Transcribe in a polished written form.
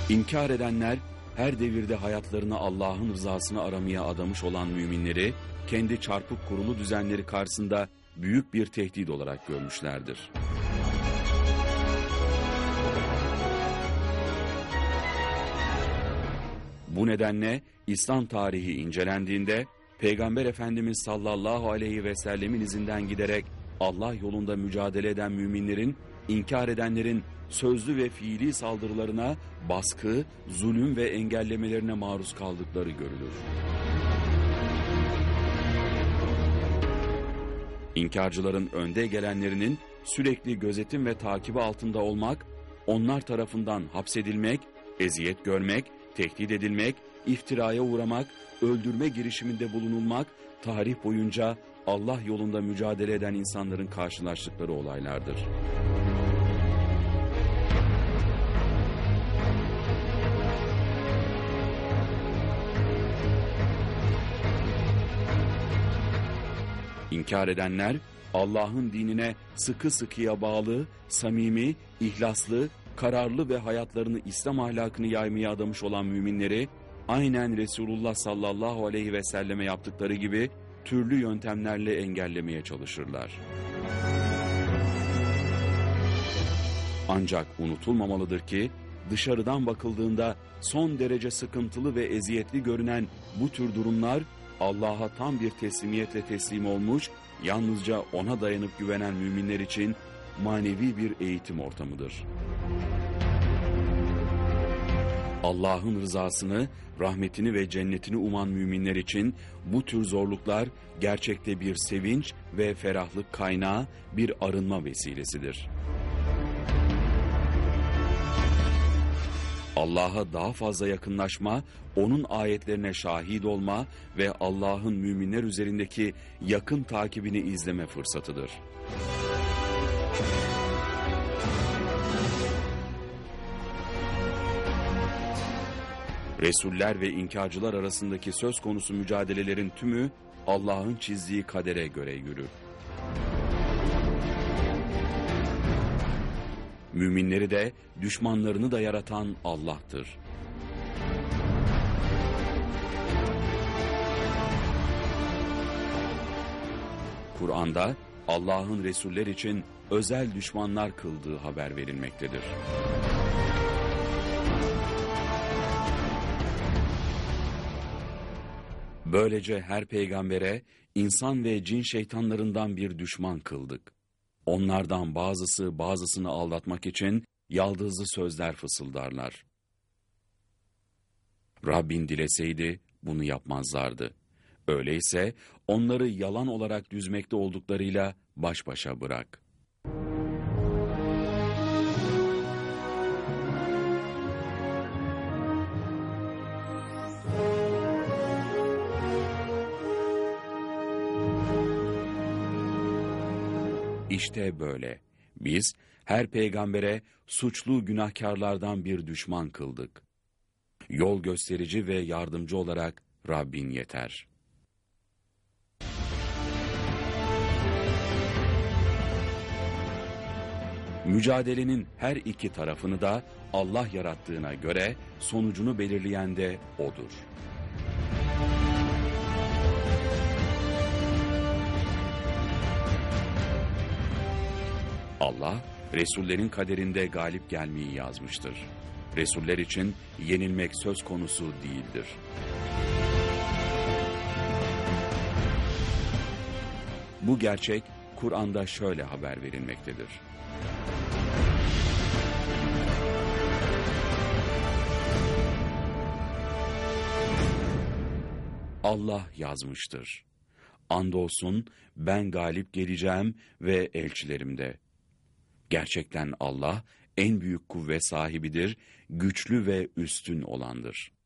İnkar edenler, her devirde hayatlarını Allah'ın rızasını aramaya adamış olan müminleri, kendi çarpık kurulu düzenleri karşısında büyük bir tehdit olarak görmüşlerdir. Bu nedenle İslam tarihi incelendiğinde, Peygamber Efendimiz sallallahu aleyhi ve sellemin izinden giderek Allah yolunda mücadele eden müminlerin, inkar edenlerin sözlü ve fiili saldırılarına, baskı, zulüm ve engellemelerine maruz kaldıkları görülür. İnkarcıların önde gelenlerinin sürekli gözetim ve takibi altında olmak, onlar tarafından hapsedilmek, eziyet görmek, tehdit edilmek, iftiraya uğramak, öldürme girişiminde bulunulmak, tarih boyunca Allah yolunda mücadele eden insanların karşılaştıkları olaylardır. İnkar edenler, Allah'ın dinine sıkı sıkıya bağlı, samimi, ihlaslı, kararlı ve hayatlarını İslam ahlakını yaymaya adamış olan müminleri, aynen Resulullah sallallahu aleyhi ve selleme yaptıkları gibi türlü yöntemlerle engellemeye çalışırlar. Ancak unutulmamalıdır ki, dışarıdan bakıldığında son derece sıkıntılı ve eziyetli görünen bu tür durumlar, Allah'a tam bir teslimiyetle teslim olmuş, yalnızca ona dayanıp güvenen müminler için manevi bir eğitim ortamıdır. Allah'ın rızasını, rahmetini ve cennetini uman müminler için bu tür zorluklar gerçekte bir sevinç ve ferahlık kaynağı, bir arınma vesilesidir. Allah'a daha fazla yakınlaşma, onun ayetlerine şahit olma ve Allah'ın müminler üzerindeki yakın takibini izleme fırsatıdır. Resuller ve inkarcılar arasındaki söz konusu mücadelelerin tümü Allah'ın çizdiği kadere göre yürür. Müminleri de, düşmanlarını da yaratan Allah'tır. Kur'an'da Allah'ın Resuller için özel düşmanlar kıldığı haber verilmektedir. Böylece her peygambere insan ve cin şeytanlarından bir düşman kıldık. Onlardan bazısı bazısını aldatmak için yaldızlı sözler fısıldarlar. Rabbin dileseydi bunu yapmazlardı. Öyleyse onları yalan olarak düzmekte olduklarıyla baş başa bırak. İşte böyle. Biz her peygambere suçlu günahkarlardan bir düşman kıldık. Yol gösterici ve yardımcı olarak Rabbin yeter. Mücadelenin her iki tarafını da Allah yarattığına göre sonucunu belirleyen de O'dur. Allah, Resullerin kaderinde galip gelmeyi yazmıştır. Resuller için yenilmek söz konusu değildir. Bu gerçek, Kur'an'da şöyle haber verilmektedir. Allah yazmıştır. Andolsun ben galip geleceğim ve elçilerim de. Gerçekten Allah en büyük kuvvet sahibidir, güçlü ve üstün olandır.